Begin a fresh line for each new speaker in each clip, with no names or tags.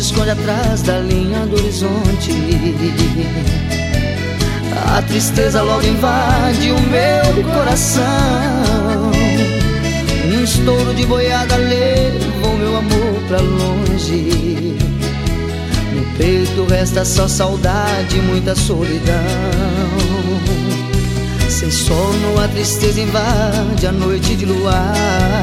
se esconde atrás da linha do horizonte. A tristeza logo invade o meu coração. Um estouro de boiada levou meu amor pra longe. No peito resta só saudade e muita solidão. Sem sono a tristeza invade a noite de luar.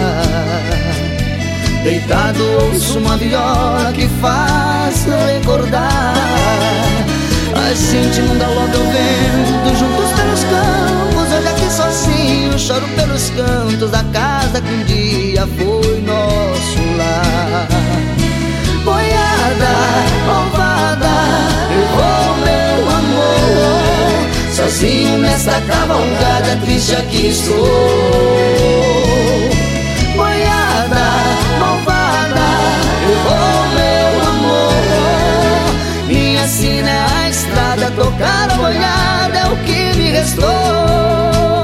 Deitado ouço uma viola que faz recordar. A gente não galopa o vento juntos pelos campos. Hoje aqui sozinho choro pelos cantos da casa que um dia foi nosso lar. Boiada, malvada, levou meu amor. Sozinho nesta cavalgada triste aqui estou. Boiada, malvada, levou meu amor. Minha sina é a estrada, tocar a boiada é o que me restou.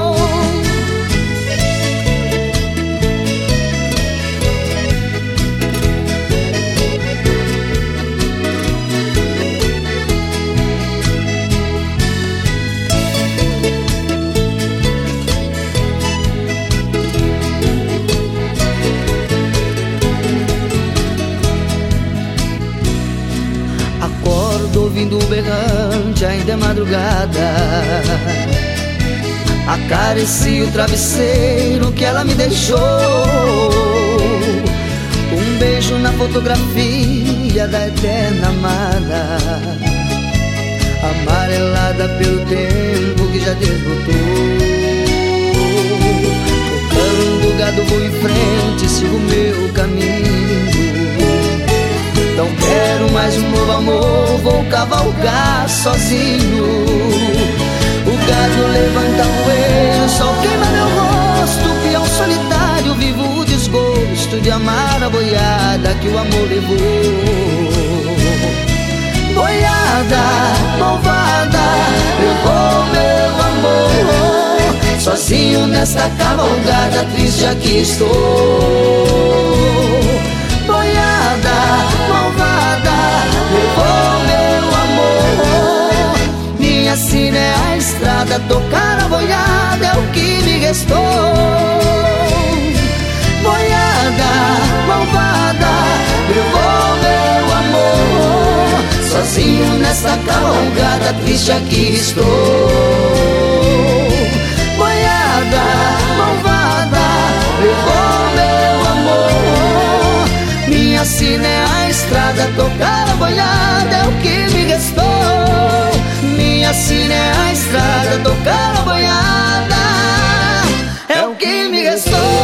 Ouvindo o berrante, ainda é madrugada. Acareci o travesseiro que ela me deixou. Um beijo na fotografia da eterna amada, amarelada pelo tempo que já desbotou. Tocando gado vou em frente, sigo meu caminho. Não quero mais um novo amor, vou cavalgar sozinho. O gado levanta poeira, o sol queima meu rosto. Peão solitário, vivo o desgosto de amar a boiada que o amor levou. Boiada, malvada, levou meu amor. Sozinho nesta cavalgada triste aqui estou. Boiada, malvada, levou meu amor. Minha sina é a estrada, tocar a boiada é o que me restou. Boiada, malvada, levou meu amor. Sozinho nessa cavalgada triste aqui estou. Boiada, malvada, levou meu amor. Minha sina é a estrada, tocar a boiada é o que me restou. Minha sina é a estrada, tocar a boiada é o que me restou.